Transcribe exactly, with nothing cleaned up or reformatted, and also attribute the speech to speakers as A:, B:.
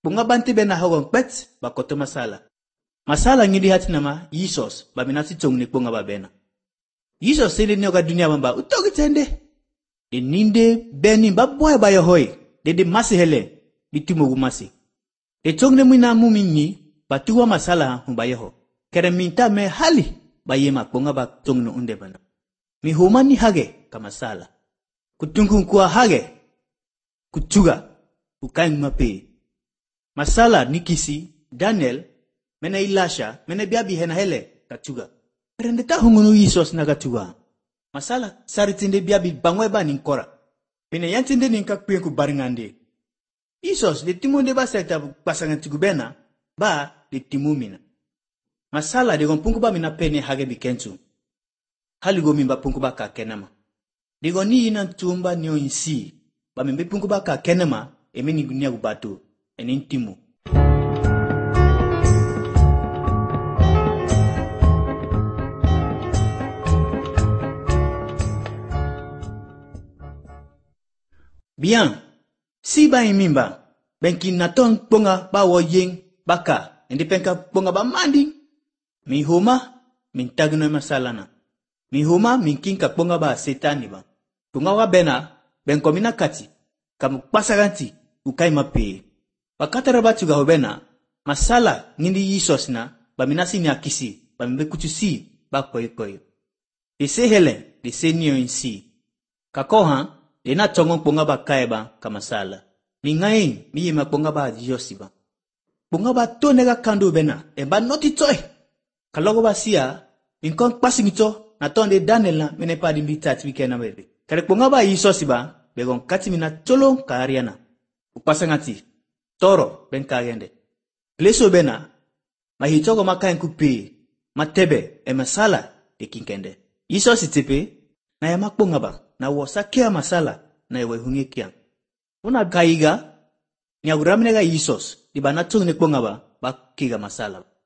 A: punga banti bena hawang pet ba koto masala. Masala ngidi hati nama Yesus ba minasi chong ni punga ba bena. Yesus sili nyoga dunia mamba utogi tende. De ninde beni ba boy ba yohoi. De de masi hele bitumo masi. De chong ne mwina muminyi ba tuwa masala humba yeho. Kere minta me hali ba yema punga ba chong no unde bana. Mi humani hage kamasala. Kutungu kuwa hage kuchuga ukaing mape. Masala nikisi Daniel mena Ilasha mena biabi hena hele kachuga. Perendeta hungunu Yesus na kachuga. Masala saritinde biabi bangweba ninkora. Pene yantinde ninkakpuyen ku baringande. Yesus de timonde ba sekta pasangan tugubena ba de timumina. Masala de gompungu ba mina pene hage bikentu. Haligo mimba pungu ba ka kenama. De goni ina tumba nyo insi ba mimbe pungu ba ka kenama emeni gunia gubatu enin timu. Bien, si ba imimba, benki naton ponga ba wo yeng baka, indi penka ponga ba mandi. Mi huma, min tagno masalana. Mi huma, min kinka ponga ba setani ba. Ponga wa bena, ben komina kati, kamu pasaganti, ukai mapi. Bakatara ba tuga hobena, masala ngindi Yesus na, ba minasi ni akisi, ba mbe kutusi, ba koi koi. De se hele, de se niyo insi. Kakoha, de na chongong ponga ba kaiba kamasala. Ni ngai mi yema ponga ba Yosiba. Ponga ba to nega kandu bena e ba noti toy. Kalogo ba sia in kon passing to na tonde Daniel na mene pa di bitat weekend na bebe. Kare ponga ba Yosiba be gon kati mina tolo ka ariana. Upasangati toro ben ka gende. Pleso bena ma hitogo makaen kupi matebe e masala de kinkende. Yesus itipe na yama ponga ba na wosakia masala na ewe hungekia. Una kaiga, ni aguramnega Yesus, di banatung ni ponga ba, bakiga masala.